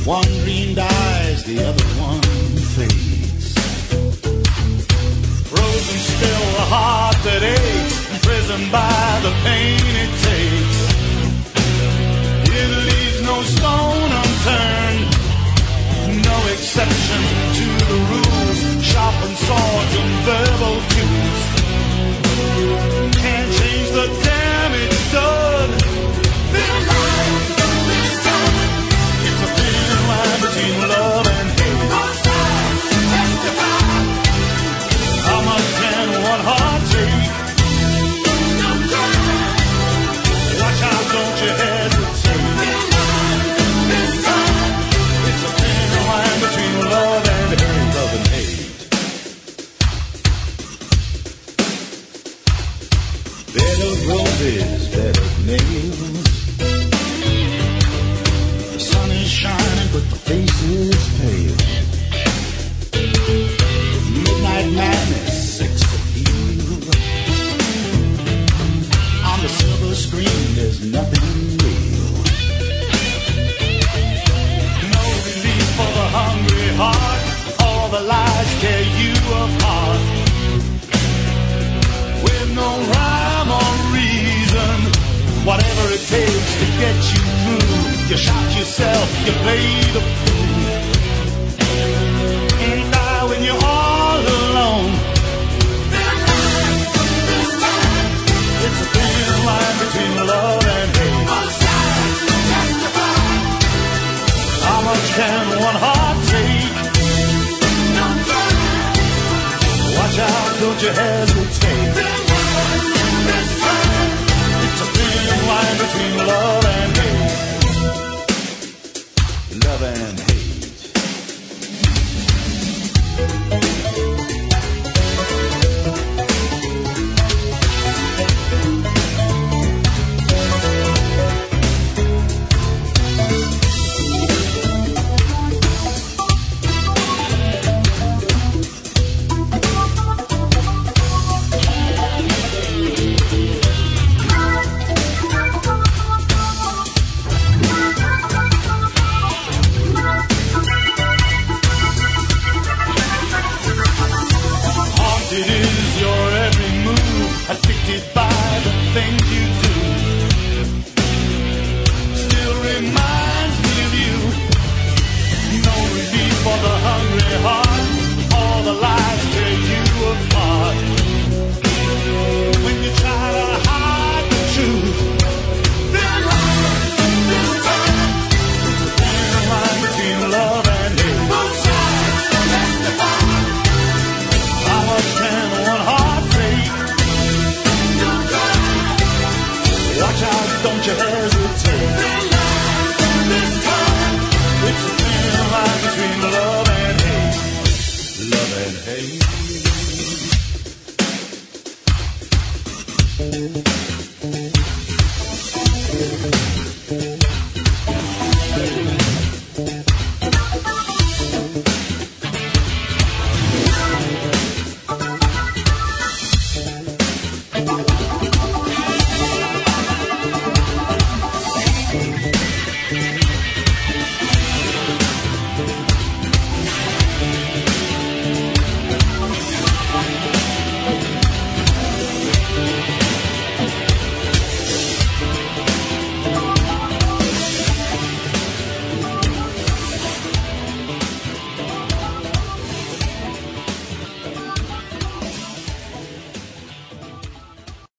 One dream dies, the other one fades. Frozen still, a heart that aches, imprisoned by the pain it takes. It leaves no stone unturned, no exception to the rules. Sharpened swords and verbal cues can't change the damage done. It's a thin line between love and hate. How much can one heart take? Watch out, don't you hesitate. It's a thin line between love and hate. Love and hate. Bed of roses, bed of nails. The sun is shining, but the face is pale. Midnight madness, sex appeal. On the silver screen, there's nothing real. No relief for the hungry heart. All the lies tear you apart. With no rhyme or reason, whatever it takes to get you through. You shot yourself, you play the fool. And die when you're all alone. It's a thin line between love and hate. How much can one heart take? Watch out, don't you hesitate. It's a thin line between love